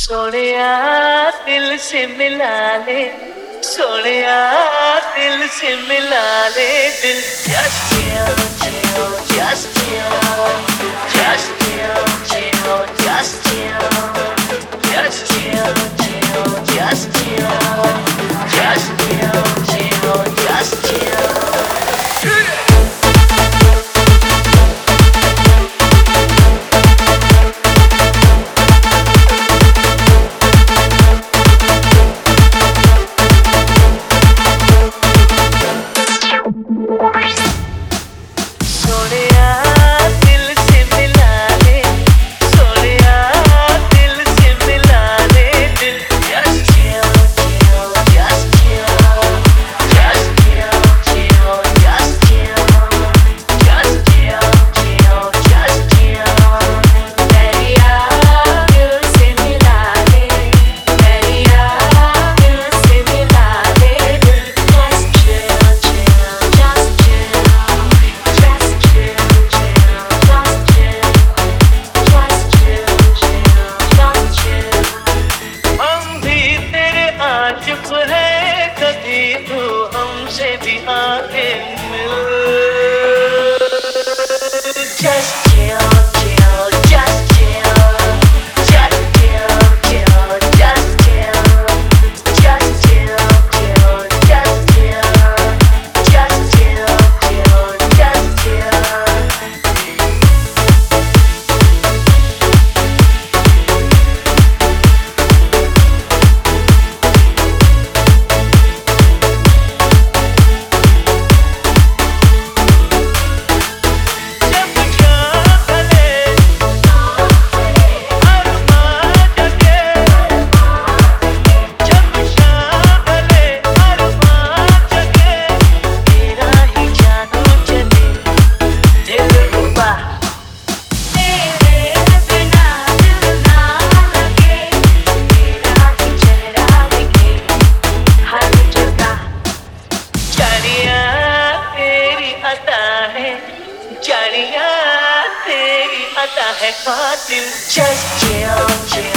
सोनिया दिल से मिला ले, सोनिया दिल से मिला ले दिल। Just chill, chill, just chill, just chill, chill, just chill, just chill, chill, just chill, just chill, chill, just chill. Sonia दिल से मिला ले, सोनिया दिल से मिला ले दिल। Just chill, chill, just chill, just chill, chill, just chill, just chill, chill, just chill. दरिया दिल से मिला ले, दरिया दिल से मिला ले दिल। Just chill, chill, just chill. Just chill, chill, just chill, just chill, chill, just chill. हम भी तेरे आशिक हैं, कभी तू हमसे भी आके मिल। Just chill, chill, just chill, just chill, chill, just chill, just chill, chill, just chill, just chill, chill, just chill. जब चाहले अरमान जगे, जब चाहले अरमान जगे, तेरा ही जादू चले दिलरुबा। तेरे बिना दिल ना लगे, तेरा ही चेहरा दिखे हर जगह। जानिया तेरी अता है, जानिया तेरी अता है कातिल। Just chill, chill.